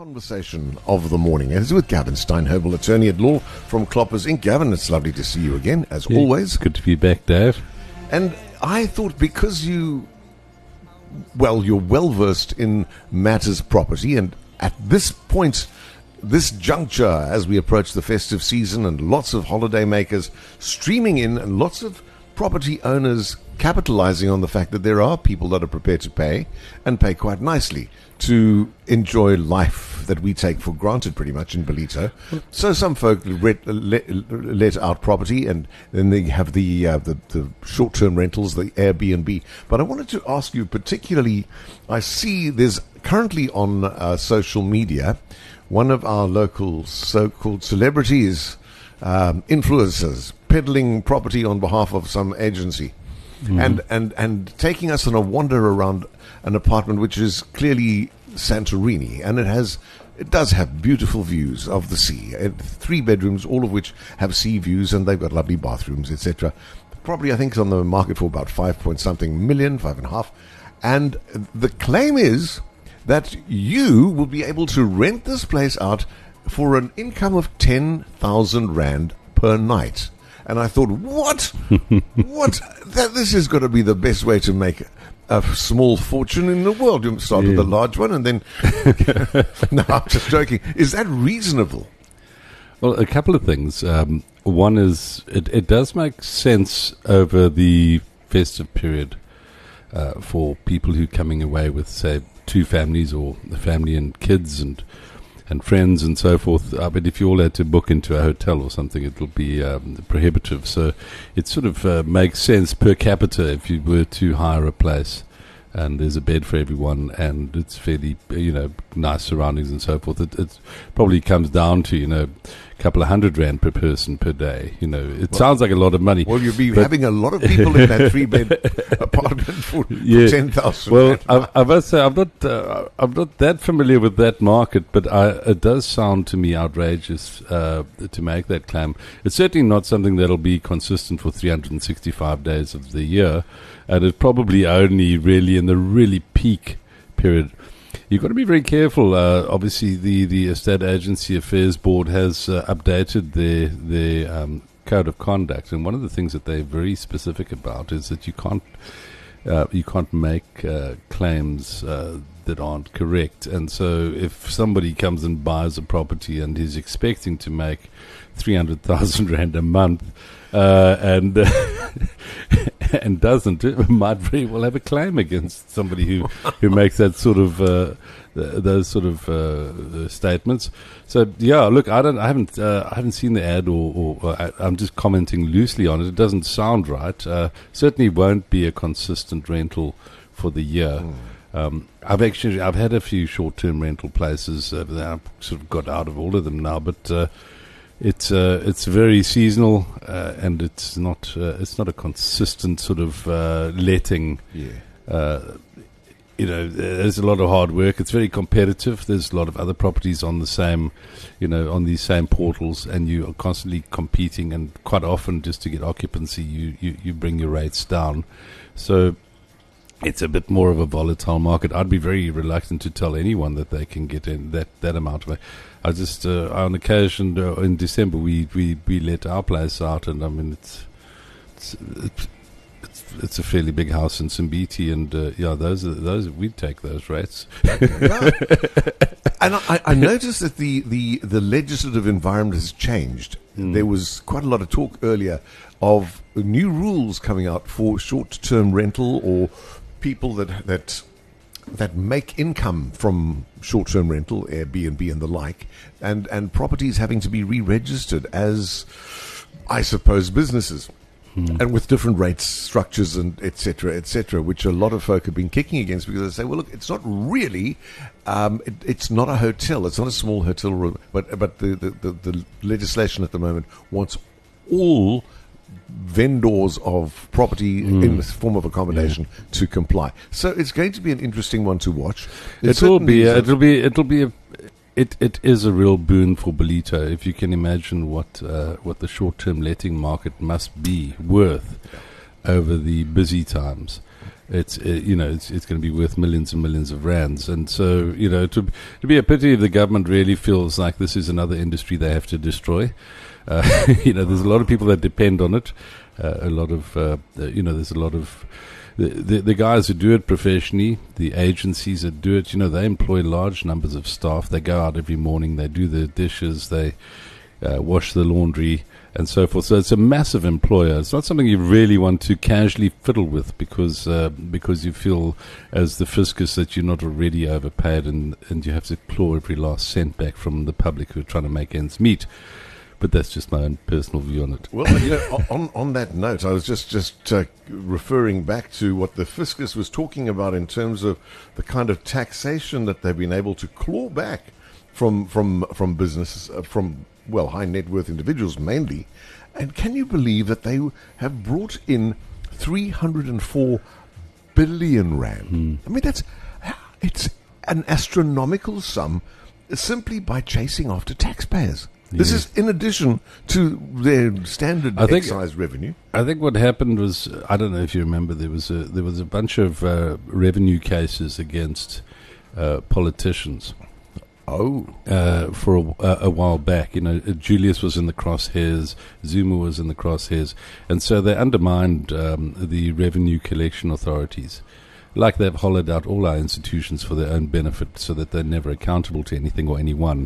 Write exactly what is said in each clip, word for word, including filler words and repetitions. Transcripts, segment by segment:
conversation of the morning is with Gavin Stein, Herbal Attorney at Law from Kloppers Incorporated. Gavin, it's lovely to see you again, as yeah, always. Good to be back, Dave. And I thought because you, well, you're well-versed in matters property, and at this point, this juncture, as we approach the festive season and lots of holiday makers streaming in and lots of property owners capitalizing on the fact that there are people that are prepared to pay and pay quite nicely to enjoy life that we take for granted pretty much in Ballito. So some folk let, let, let out property, and then they have the, uh, the the short-term rentals, the Airbnb. But I wanted to ask you particularly, I see there's currently on uh, social media one of our local so-called celebrities, um, influencers, peddling property on behalf of some agency. Mm. And, and and taking us on a wander around an apartment which is clearly Santorini, and it has it does have beautiful views of the sea. Uh, three bedrooms, all of which have sea views, and they've got lovely bathrooms, et cetera. Probably, I think, it's on the market for about five point something million, five and a half. And the claim is that you will be able to rent this place out for an income of ten thousand rand per night. And I thought, what? what? That, this is going to be the best way to make a small fortune in the world. You start yeah. with a large one and then... No, I'm just joking. Is that reasonable? Well, a couple of things. Um, one is, it, it does make sense over the festive period uh, for people who are coming away with, say, two families or a family and kids and... and friends and so forth. Uh, but if you all had to book into a hotel or something, it will be um, prohibitive. So it sort of uh, makes sense per capita if you were to hire a place and there's a bed for everyone and it's fairly, you know, nice surroundings and so forth. It, it probably comes down to, you know, a couple of hundred rand per person per day. You know, it well, sounds like a lot of money. Well, you'll be having a lot of people in that three-bed apartment for, yeah. for ten thousand. Well, I, I must say I'm not uh, I'm not that familiar with that market, but I, it does sound to me outrageous uh, to make that claim. It's certainly not something that'll be consistent for three hundred sixty-five days of the year, and it's probably only really in the really peak period. You've got to be very careful. Uh, obviously, the, the Estate Agency Affairs Board has uh, updated their their um, code of conduct, and one of the things that they're very specific about is that you can't uh, you can't make uh, claims uh, that aren't correct. And so, if somebody comes and buys a property and is expecting to make three hundred thousand rand a month, uh, and uh, and doesn't, it might very well have a claim against somebody who, who makes that sort of uh, th- those sort of uh, statements. So yeah, look, I don't, I haven't, uh, I haven't seen the ad, or, or, or I, I'm just commenting loosely on it. It doesn't sound right. Uh, certainly won't be a consistent rental for the year. Mm. Um, I've actually, I've had a few short-term rental places. Uh, that I've sort of got out of all of them now, but. Uh, It's uh, it's very seasonal, uh, and it's not uh, it's not a consistent sort of uh, letting. Yeah. Uh, you know, there's a lot of hard work. It's very competitive. There's a lot of other properties on the same, you know, on these same portals, and you are constantly competing. And quite often, just to get occupancy, you you, you bring your rates down. So it's a bit more of a volatile market. I'd be very reluctant to tell anyone that they can get in that, that amount of. I just uh, on occasion uh, in December we, we, we let our place out, and I mean it's it's it's, it's, it's a fairly big house in Simbiti, and uh, yeah, those are, those we'd take those rates. And I, I noticed that the, the, the legislative environment has changed. Mm. There was quite a lot of talk earlier of new rules coming out for short-term rental or people that that that make income from short-term rental, Airbnb and the like, and, and properties having to be re-registered as, I suppose, businesses, hmm. and with different rates, structures, and et cetera, et cetera, which a lot of folk have been kicking against because they say, well, look, it's not really, um, it, it's not a hotel, it's not a small hotel room, but but the, the, the, the legislation at the moment wants all vendors of property mm. in the form of accommodation yeah. to comply. So it's going to be an interesting one to watch. It, it will be. Uh, it'll be. It'll be. A, it. It is a real boon for Ballito. If you can imagine what uh, what the short-term letting market must be worth yeah. over the busy times. it's uh, you know it's it's going to be worth millions and millions of rands. And so you know to to be a pity if the government really feels like this is another industry they have to destroy. Uh, you know, there's a lot of people that depend on it. Uh, a lot of uh, you know, there's a lot of the, the the guys who do it professionally, the agencies that do it. You know, they employ large numbers of staff. They go out every morning. They do the dishes. They uh, wash the laundry. And so forth. So it's a massive employer. It's not something you really want to casually fiddle with because uh, because you feel as the fiscus that you're not already overpaid and, and you have to claw every last cent back from the public who are trying to make ends meet. But that's just my own personal view on it. Well, you know, on on that note, I was just just uh, referring back to what the fiscus was talking about in terms of the kind of taxation that they've been able to claw back from from from businesses uh, from. well, high net worth individuals mainly. And can you believe that they have brought in three hundred four billion rand? Mm. I mean, that's it's an astronomical sum simply by chasing after taxpayers. Yeah. This is in addition to their standard I think, excise revenue. I think what happened was, I don't know if you remember, there was a, there was a bunch of uh, revenue cases against uh, politicians. Oh, uh, for a, a while back, you know, Julius was in the crosshairs, Zuma was in the crosshairs, and so they undermined um, the revenue collection authorities, like they've hollowed out all our institutions for their own benefit, so that they're never accountable to anything or anyone.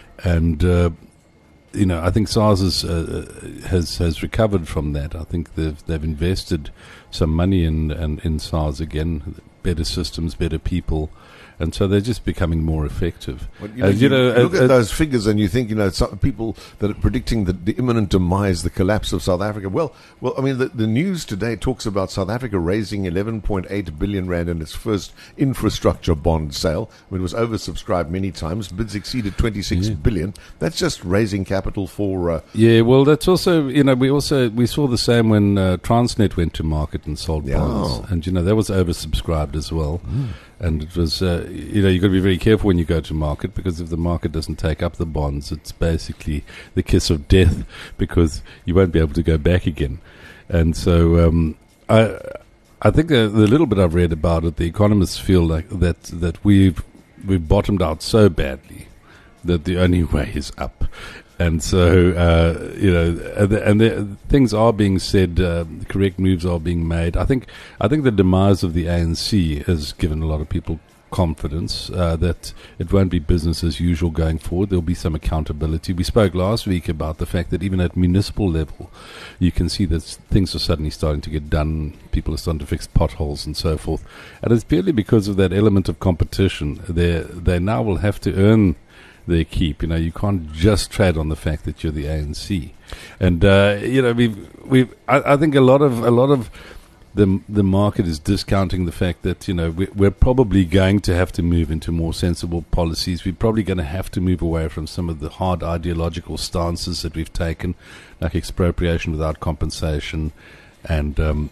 And uh, you know, I think SARS is, uh, has has recovered from that. I think they've they've invested some money in in, in SARS again, better systems, better people. And so they're just becoming more effective. Well, you know, As, you you know, look uh, at uh, those figures and you think, you know, some people that are predicting the, the imminent demise, the collapse of South Africa. Well, well, I mean, the, the news today talks about South Africa raising eleven point eight billion rand in its first infrastructure bond sale. I mean, it was oversubscribed many times. Bids exceeded twenty-six yeah. billion. That's just raising capital for. Uh, yeah, well, that's also, you know, we also we saw the same when uh, Transnet went to market and sold yeah. bonds, and you know that was oversubscribed as well. Mm. And it was, uh, you know, you've got to be very careful when you go to market, because if the market doesn't take up the bonds, it's basically the kiss of death, because you won't be able to go back again. And so um, I I think uh, the little bit I've read about it, the economists feel like that that we've we've bottomed out so badly that the only way is up. And so, uh, you know, and, the, and the, things are being said, uh, the correct moves are being made. I think I think the demise of the A N C has given a lot of people confidence uh, that it won't be business as usual going forward. There'll be some accountability. We spoke last week about the fact that even at municipal level, you can see that things are suddenly starting to get done. People are starting to fix potholes and so forth. And it's purely because of that element of competition. They they now will have to earn their keep. You know, you can't just trade on the fact that you're the A N C. And uh, you know, we've we've. I, I think a lot of a lot of the the market is discounting the fact that, you know, we, we're probably going to have to move into more sensible policies. We're probably going to have to move away from some of the hard ideological stances that we've taken, like expropriation without compensation and um,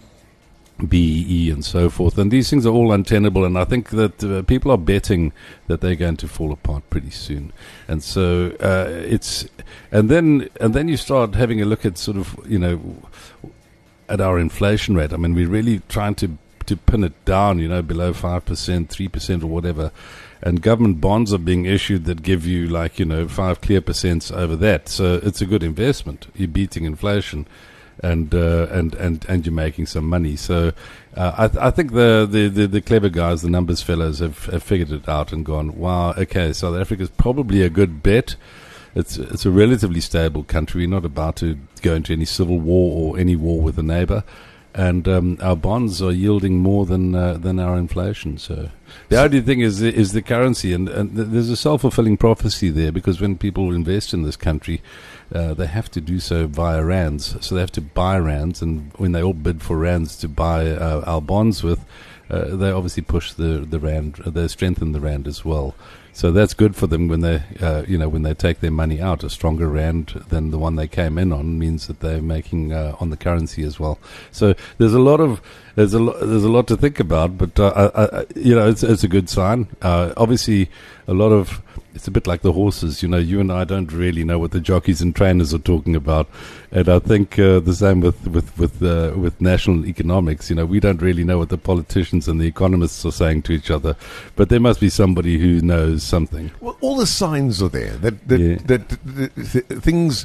B E E and so forth, and these things are all untenable, and I think that uh, people are betting that they're going to fall apart pretty soon. And so uh, it's and then and then you start having a look at sort of, you know, at our inflation rate. I mean, we're really trying to to pin it down, you know, below five percent, three percent or whatever, and government bonds are being issued that give you, like, you know, five clear percents over that. So it's a good investment. You're beating inflation. And, uh, and and and you're making some money. So uh, I, th- I think the, the, the, the clever guys, the numbers fellows, have, have figured it out and gone, wow, okay, South Africa's probably a good bet. It's it's a relatively stable country. We're not about to go into any civil war or any war with a neighbor. And um, our bonds are yielding more than uh, than our inflation. So the so only thing is is the currency, and, and th- there's a self-fulfilling prophecy there, because when people invest in this country, uh, they have to do so via rands. So they have to buy rands, and when they all bid for rands to buy uh, our bonds with, uh, they obviously push the the rand. Uh, they strengthen the rand as well. So that's good for them when they, uh, you know, when they take their money out. A stronger rand than the one they came in on means that they're making uh, on the currency as well. So there's a lot of there's a lo- there's a lot to think about, but uh, I, I, you know, it's it's a good sign. Uh, obviously, a lot of it's a bit like the horses. You know, you and I don't really know what the jockeys and trainers are talking about, and I think uh, the same with with with uh, with national economics. You know, we don't really know what the politicians and the economists are saying to each other, but there must be somebody who knows something. Well, all the signs are there that that, Yeah. that, that, that th- things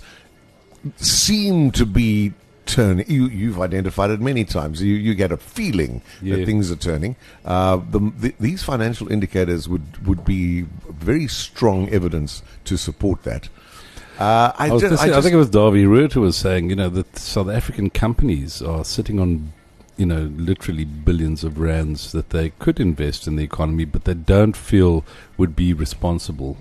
seem to be turning. You, you've identified it many times. You, you get a feeling Yeah. that things are turning. Uh, the, the, these financial indicators would, would be very strong evidence to support that. Uh, I, I, was ju- just, I I, just- think it was Davy Root who was saying, you know, that South African companies are sitting on, you know, literally billions of rands that they could invest in the economy, but they don't feel would be responsible.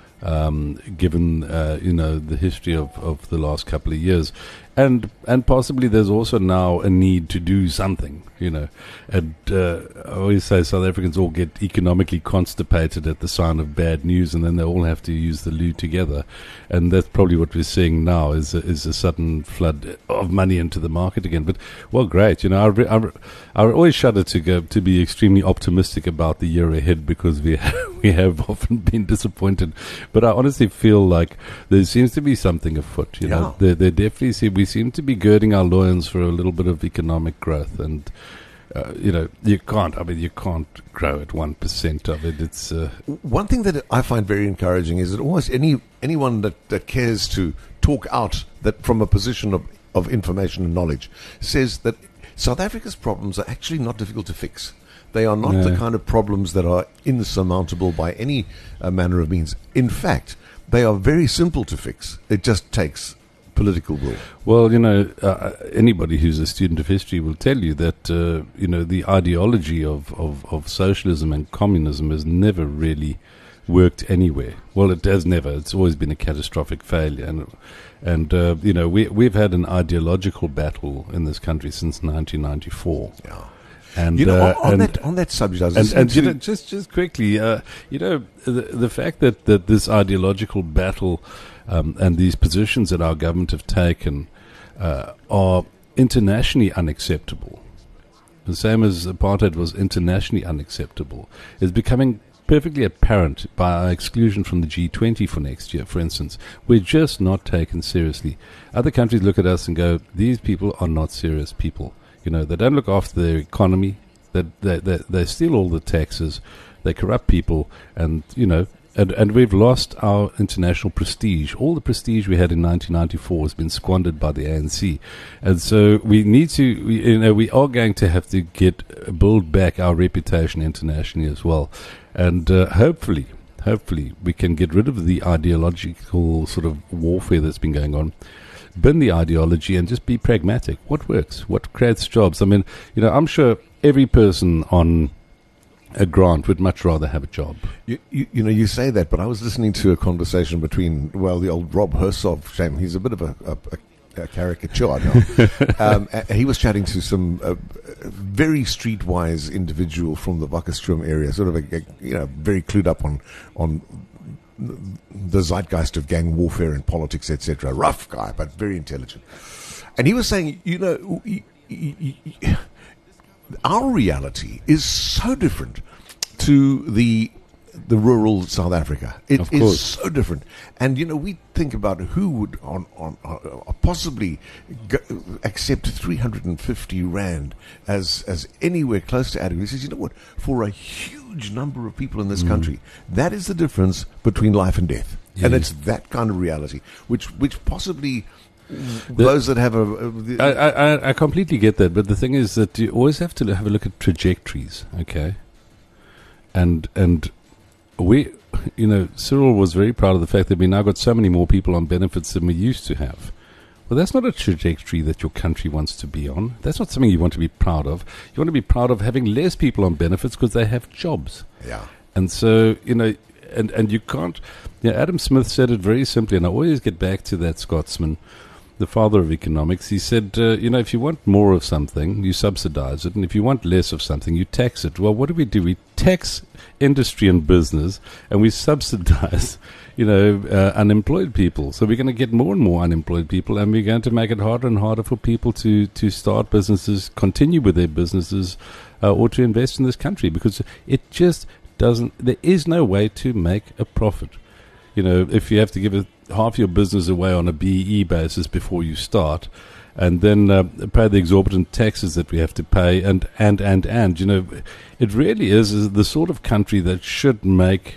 Um, given uh, you know the history of, of the last couple of years, and and possibly there's also now a need to do something, you know. And uh, I always say South Africans all get economically constipated at the sign of bad news, and then they all have to use the loo together, and that's probably what we're seeing now is a, is a sudden flood of money into the market again. But well, great, you know. I re- I, re- I always shudder to go to be extremely optimistic about the year ahead because we we have often been disappointed. But I honestly feel like there seems to be something afoot. You Yeah. know, there, there definitely see, we seem to be girding our loins for a little bit of economic growth, and uh, you know, you can't. I mean, you can't grow at one percent of it. It's uh, One thing that I find very encouraging is that almost any anyone that, that cares to talk out that from a position of, of information and knowledge says that South Africa's problems are actually not difficult to fix. They are not the No. kind of problems that are insurmountable by any uh, manner of means. In fact, they are very simple to fix. It just takes political will. Well, you know, uh, anybody who's a student of history will tell you that, uh, you know, the ideology of, of, of socialism and communism has never really worked anywhere. Well, it has never. It's always been a catastrophic failure. And, and uh, you know, we, we've had an ideological battle in this country since nineteen ninety-four. Yeah. And, You know, uh, on, on and, that on that subject, I was and, listening and you to- know, just just quickly, uh, you know, the, the fact that, that this ideological battle um, and these positions that our government have taken uh, are internationally unacceptable, the same as apartheid was internationally unacceptable, is becoming perfectly apparent by our exclusion from the G twenty for next year, for instance. We're just not taken seriously. Other countries look at us and go, these people are not serious people. You know, they don't look after their economy. They, they, they, they steal all the taxes. They corrupt people. And, you know, and, and we've lost our international prestige. All the prestige we had in nineteen ninety-four has been squandered by the A N C. And so we need to, we, you know, we are going to have to get, build back our reputation internationally as well. And uh, hopefully, hopefully we can get rid of the ideological sort of warfare that's been going on. Bin the ideology and just be pragmatic. What works? What creates jobs? I mean, you know, I'm sure every person on a grant would much rather have a job. You, you, you know, you say that, but I was listening to a conversation between, well, the old Rob Hersov, shame, he's a bit of a, a, a caricature now. um, a- he was chatting to some uh, very streetwise individual from the Wackerstrom area, sort of a, a you know very clued up on on the zeitgeist of gang warfare and politics, et cetera. Rough guy, but very intelligent. And he was saying, you know, y- y- y- our reality is so different to the the rural South Africa. It Of is course. so different. And, you know, we think about who would on, on, on possibly go, accept three hundred fifty rand as, as anywhere close to adequate. He says, you know what, for a huge number of people in this country, that is the difference between life and death. And Yeah. it's that kind of reality, which, which possibly those that have a... a the- I, I, I completely get that, but the thing is that you always have to have a look at trajectories, okay? And and we, you know, Cyril was very proud of the fact that we now got so many more people on benefits than we used to have. Well, that's not a trajectory that your country wants to be on. That's not something you want to be proud of. You want to be proud of having less people on benefits because they have jobs. yeah. And so, you know, and, and you can't, yeah, Adam Smith said it very simply, and I always get back to that Scotsman, the father of economics. He said, uh, you know, if you want more of something, you subsidize it, and if you want less of something, you tax it. Well, what do we do? We tax industry and business, and we subsidize, you know, uh, unemployed people. So we're going to get more and more unemployed people, and we're going to make it harder and harder for people to, to start businesses, continue with their businesses, uh, or to invest in this country, because it just doesn't, there is no way to make a profit You know, if you have to give it, half your business away on a B E E basis before you start, and then uh, pay the exorbitant taxes that we have to pay, and, and, and, and, you know, it really is, is the sort of country that should make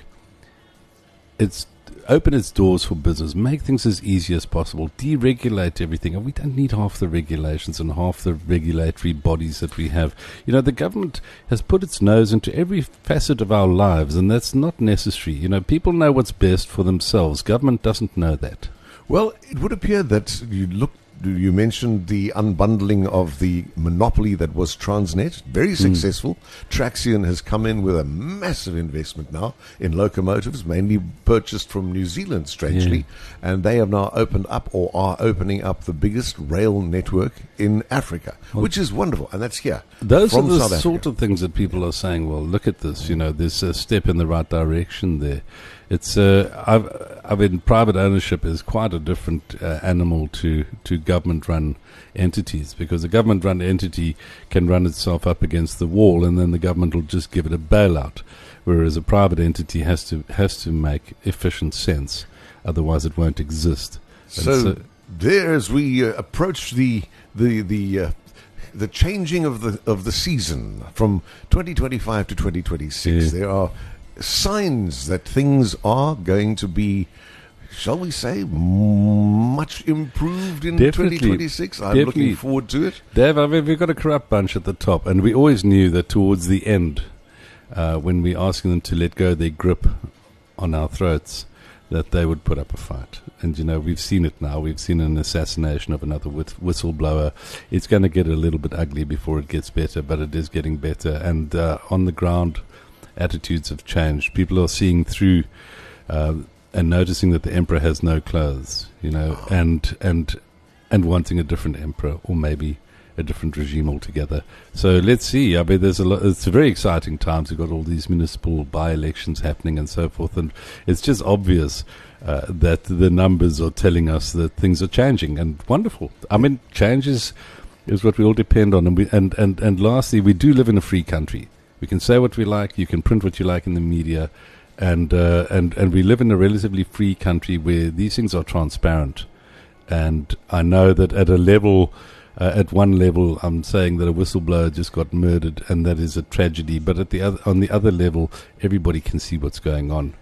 its open its doors for business, make things as easy as possible, deregulate everything. And we don't need half the regulations and half the regulatory bodies that we have. You know, the government has put its nose into every facet of our lives, and that's not necessary. You know, people know what's best for themselves. Government doesn't know that. Well, it would appear that you look. You mentioned the unbundling of the monopoly that was Transnet. Very successful. Mm. Traxion has come in with a massive investment now in locomotives, mainly purchased from New Zealand, strangely. Yeah. And they have now opened up or are opening up the biggest rail network in Africa, well, which is wonderful. And that's here. Those from are the South sort Africa. of things that people are saying, well, look at this. You know, there's a step in the right direction there. It's uh, I've, I mean, private ownership is quite a different uh, animal to, to government-run entities, because a government-run entity can run itself up against the wall, and then the government will just give it a bailout, whereas a private entity has to has to make efficient sense, otherwise it won't exist. So, so there, as we uh, approach the the the. Uh, The changing of the of the season from twenty twenty-five to twenty twenty-six, yeah. There are signs that things are going to be, shall we say, much improved in Definitely. twenty twenty-six. I'm Definitely. looking forward to it. Dave, I mean, we've got a corrupt bunch at the top, and we always knew that towards the end, uh, when we're asking them to let go their grip on our throats, that they would put up a fight. And, you know, we've seen it now. We've seen an assassination of another whist- whistleblower. It's going to get a little bit ugly before it gets better, but it is getting better. And uh, on the ground, attitudes have changed. People are seeing through uh, and noticing that the emperor has no clothes, you know, and and and wanting a different emperor, or maybe a different regime altogether. So let's see. I mean, there's a lot. It's a very exciting times. We've got all these municipal by-elections happening and so forth, and it's just obvious uh, that the numbers are telling us that things are changing, and wonderful. I mean, change is, is what we all depend on. And, we, and, and, and lastly, we do live in a free country. We can say what we like. You can print what you like in the media, and uh, and and we live in a relatively free country where these things are transparent. And I know that at a level. Uh, at one level, I'm saying that a whistleblower just got murdered, and that is a tragedy. But at the other, on the other level, everybody can see what's going on,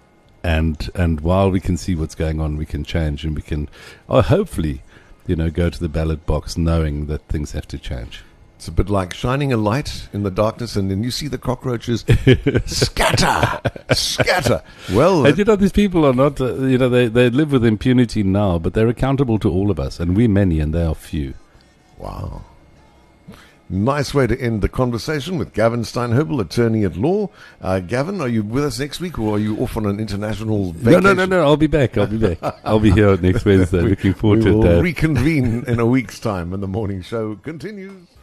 and and while we can see what's going on, we can change, and we can, uh, hopefully, you know, go to the ballot box knowing that things have to change. It's a bit like shining a light in the darkness, and then you see the cockroaches scatter, scatter. Well, and you know, these people are not, uh, you know, they they live with impunity now, but they're accountable to all of us, and we're many, and they are few. Wow. Nice way to end the conversation with Gavin Steinhubel, attorney at law. Uh, Gavin, are you with us next week, or are you off on an international vacation? No, no, no, no. I'll be back. I'll be back. I'll be here next Wednesday. we, Looking forward we to it, will Dave. reconvene in a week's time, and the morning show continues.